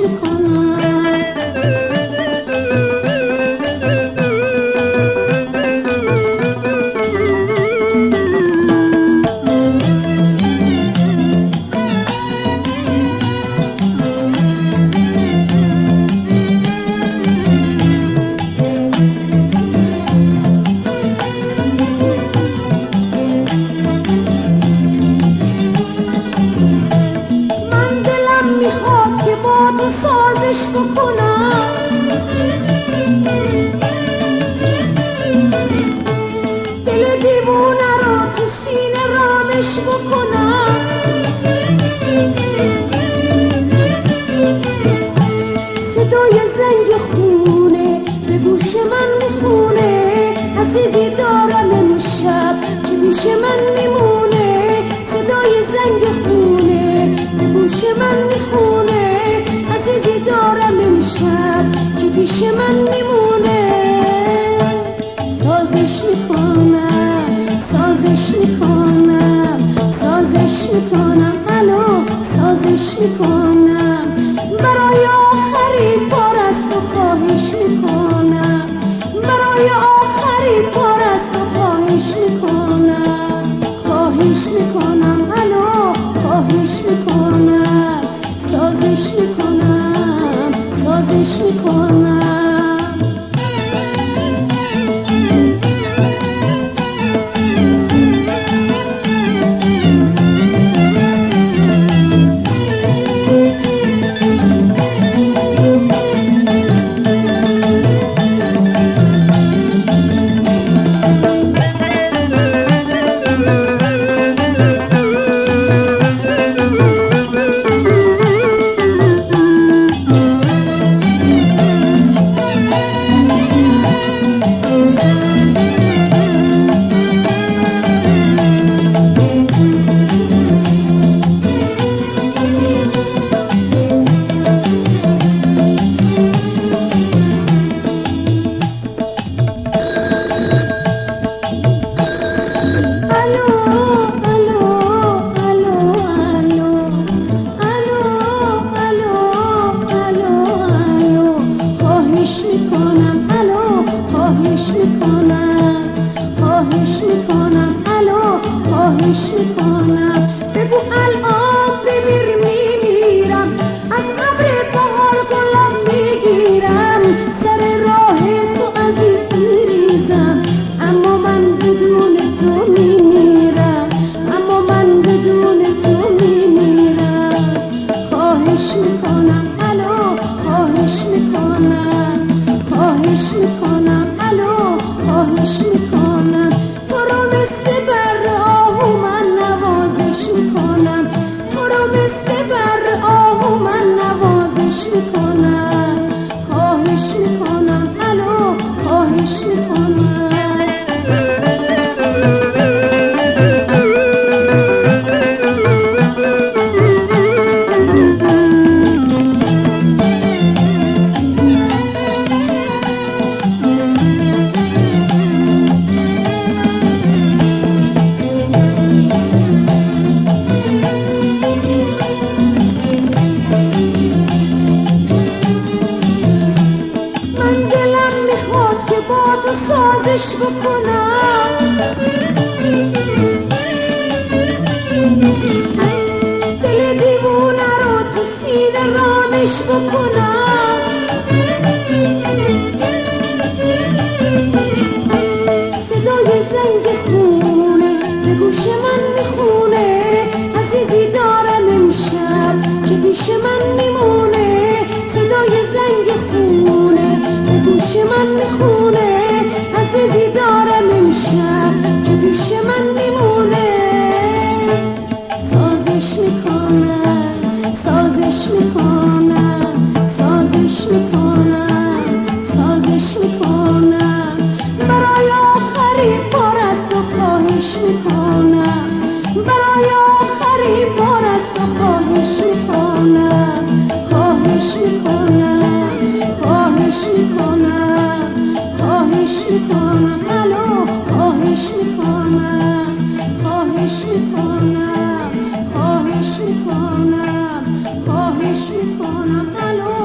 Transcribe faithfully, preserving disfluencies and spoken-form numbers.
میکنم. سازش بکنم، دل دیوونه را تو سینه رامش بکنم. صدای زنگ خونه به گوش من میخونه، عزیزی دارم امشب که پیش من میمونه. صدای زنگ خونه به گوش من میخونه، عزیزی دارم امشب که پیش من میمونه. سازش میکنم، سازش میکنم، سازش میکنم، الو سازش میکنم. برای آخرین بار از تو خواهش میکنم، برای آخرین بار از تو خواهش میکنم. خواهش میکنم، الو خواهش میکنم. سازش میکنم، سازش میکنم. بگو الان بمیر میمیرم، از ابر بهار گلم میگیرم، سر راه تو عزیز میریزم، اما من بدون تو میمیرم، اما من بدون تو میمیرم. خواهش میکنم، الو خواهش میکنم، خواهش میکنم، الو خواهش میکنم. تو رو مثل بر آهو من نوازش میکنم، تو رو مثل بر آهو من نوازش میکنم. خواهش میکنم، الو خواهش میکنم. سازش بکنم، دل دیوونه رو تو سینه رامش بکنم. صدای زنگ خونه به گوش من میخونه، عزیزی دارم امشب که پیش من میمونه. صدای زنگ خونه به گوش من میخونه، عزیزی دارم امشب که پیش من میمونه. سازش میکنم، سازش میکنم، سازش میکنم، سازش میکنم. برای آخرین بار از تو خواهش میکنم، برای آخرین بار از تو خواهش میکنم. خواهش میکنم، خواهش میکنم، میکنم الو